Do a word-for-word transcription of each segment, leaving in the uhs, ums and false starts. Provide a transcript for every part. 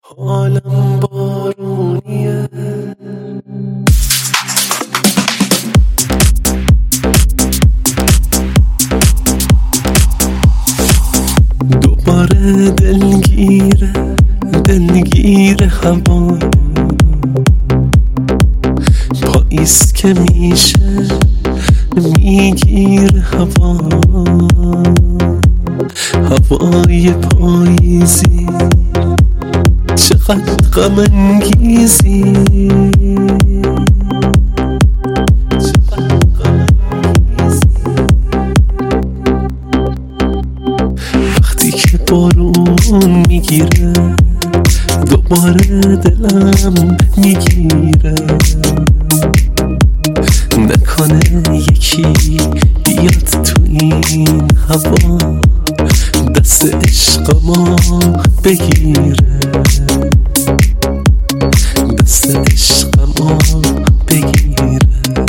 حالم بارونیه، دوباره دلگیره دلگیره هوا، پاییز که میشه میگیره هوا، هوای پاییزی چقدر غم انگیزی، وقتی که بارون میگیره دوباره دلم میگیره، نکنه یکی بیاد تو این هوا دست عشقمو بگیره، دست عشقمو بگیره.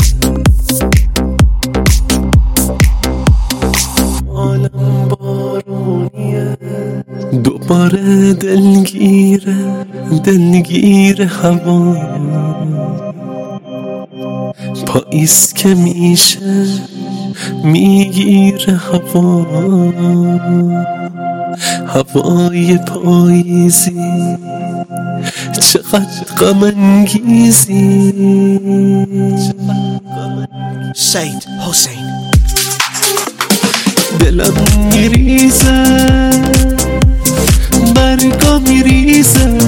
حالم بارونیه، دوباره دلگیره دلگیره هوا، پاییز که میشه میگیره هوا، هوای پاییزی چقدر غم انگیزی. سید حسین. دلم میریزه برگا میریزه،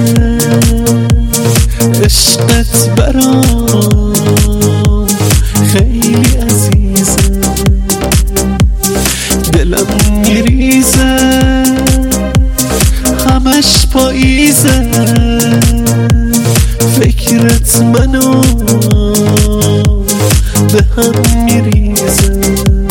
عشقت برام خیلی عزیزه، دلم میریزه همش پاییزه، فکرت منو به هم میریزه.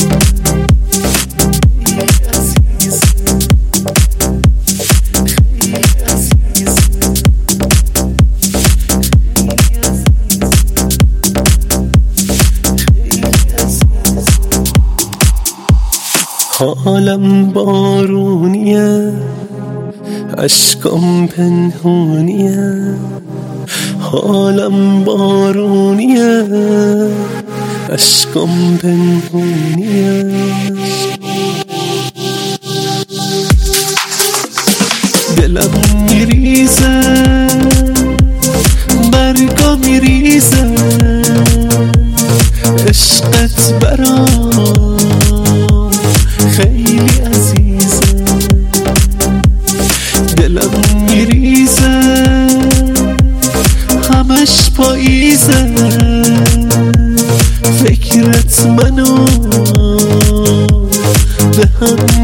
حالم بارونیه، اشکام پنهونیه، حالم بارونیه، اشکام پنهونیه. دلم میریزه برگا میریزه، عشقت برام خیلی عزیزه، دلم میریزه همش پاییزه، فکرت منو به هم